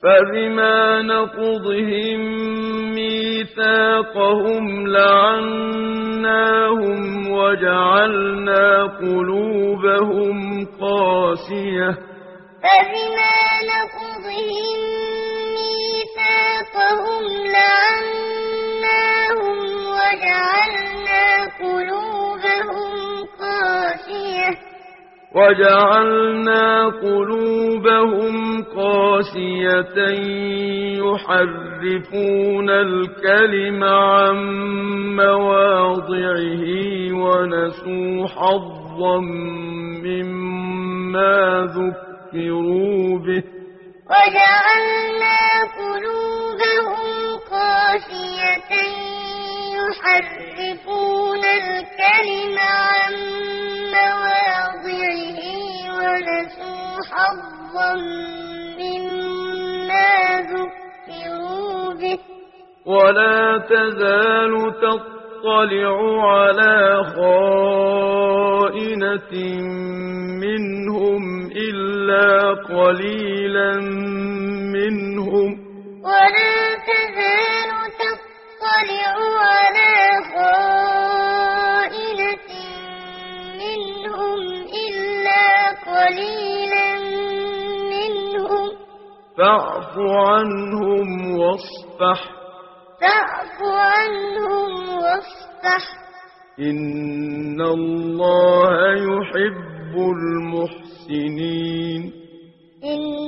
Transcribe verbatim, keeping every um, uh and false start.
فبما نقضهم ميثاقهم لعناهم وجعلنا قلوبهم قاسية فبما نقضهم ميثاقهم لعناهم وجعلنا قلوبهم قاسية وجعلنا قلوبهم قاسية يحرفون الكلم عن مواضعه ونسوا حظا مما ذكروا به وجعلنا قلوبهم قاسية يحرفون الكلم عن مواضعه ونسوا حظا مما ذكروا به ولا تزال تطلع على خائنة منهم إلا قليلا منهم ولا تزال تطلع على خائنة منهم إلا قليلا منهم فاعف عنهم واصفح فاعف عنهم واصفح إن الله يحب المحسنين إن